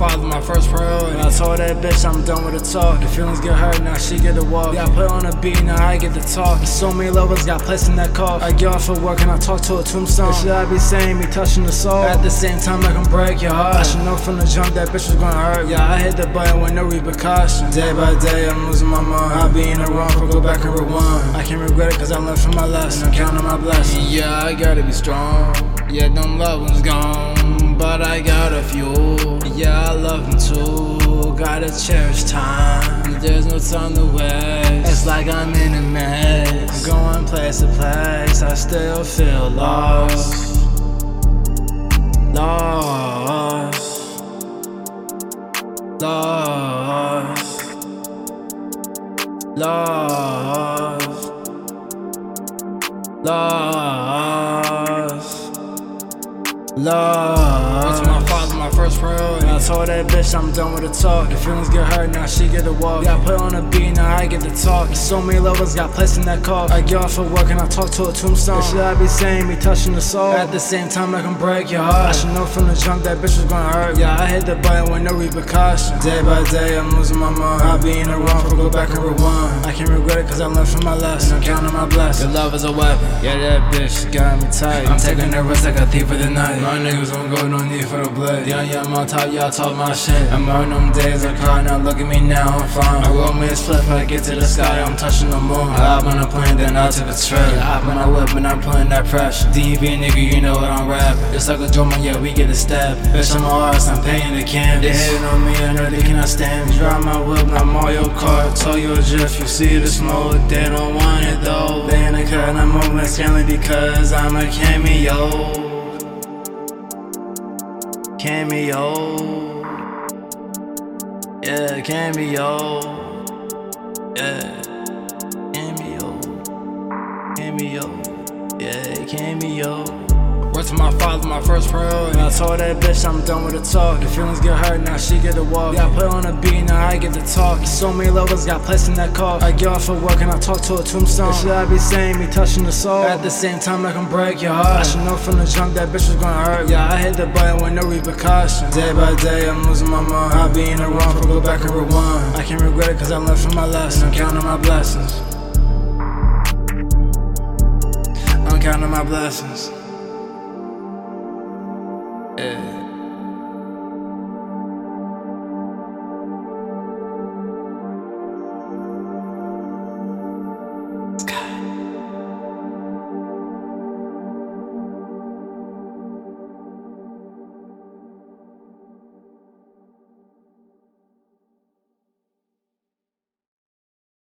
father my first priority. I told that bitch I'm done with the talk. The feelings get hurt, now she get to walk. Yeah, I put on a beat, now I get to talk. So many lovers got placed in that car. I get off of work and I talk to a tombstone. Should I be saying me touching the soul? At the same time I can break your heart. I should know from the jump that bitch was gonna hurt. Yeah, I hit the button with no repercussion. Day by day I'm losing my mind. I be in the wrong, but go back and rewind. I can't regret it cause I learned from my lesson. I'm counting my blessings. Yeah, I gotta be strong. Yeah, them loved ones gone, but I got a few. Yeah, I love them too. Gotta cherish time. There's no time to waste. It's like I'm in a mess. Going place to place, I still feel lost. Lost. Lost. Lost. Lost. Lost. To my father, my first priority. I told that bitch I'm done with the talk. The feelings get hurt, now she get to walk. Yeah, I put on a beat, now I get to talk. So many lovers got placed in that car. I get off of work and I talk to a tombstone. Should I be saying me touching the soul? At the same time I can break your heart. I should know from the jump that bitch was gonna hurt. Yeah, I hit the button with no repercussion. Day by day I'm losing my mind. I be in the wrong, but go back and rewind. I can't regret it cause I learned from my lesson. I'm counting my blessings. Your love is a weapon. Yeah, that bitch got me tight. I'm taking the risk like a thief of the night. My niggas don't go, no need for the blade. Yeah, I'm on top, yeah, I talk my shit. I'm on them days I cry, now look at me now, I'm fine. I roll me a split, I get to the sky, I'm touching the moon. I hop on a plane, then I took a trip. I hop on a whip and I'm putting that pressure. DV nigga, you know what I'm rapping. Just like a drummer, yeah, we get a stab. Bitch, I'm artist, I'm paying the canvas. They hating on me, I know they cannot stand me. Drive my whip, not Mario Kart. Told you Jeff, you see the smoke, they don't want it though. They in the cut, and I'm moving scantily because I'm a cameo. Cameo, yeah, cameo, yeah, cameo, yeah, cameo. Word to my father, my first priority. I told that bitch I'm done with the talk. The feelings get hurt, now she get to walk. Yeah, I put on a beat, now I get to talk. So many lovers got placed in that car. I get off of work and I talk to a tombstone. Should I be saying me touching the soul? At the same time I can break your heart. I should know from the jump that bitch was gonna hurt. Yeah, I hit the button with no repercussion. Day by day I'm losing my mind. I be in the wrong, but go back and rewind. I can't regret it cause I learned from my lesson. I'm counting my blessings. I'm counting my blessings.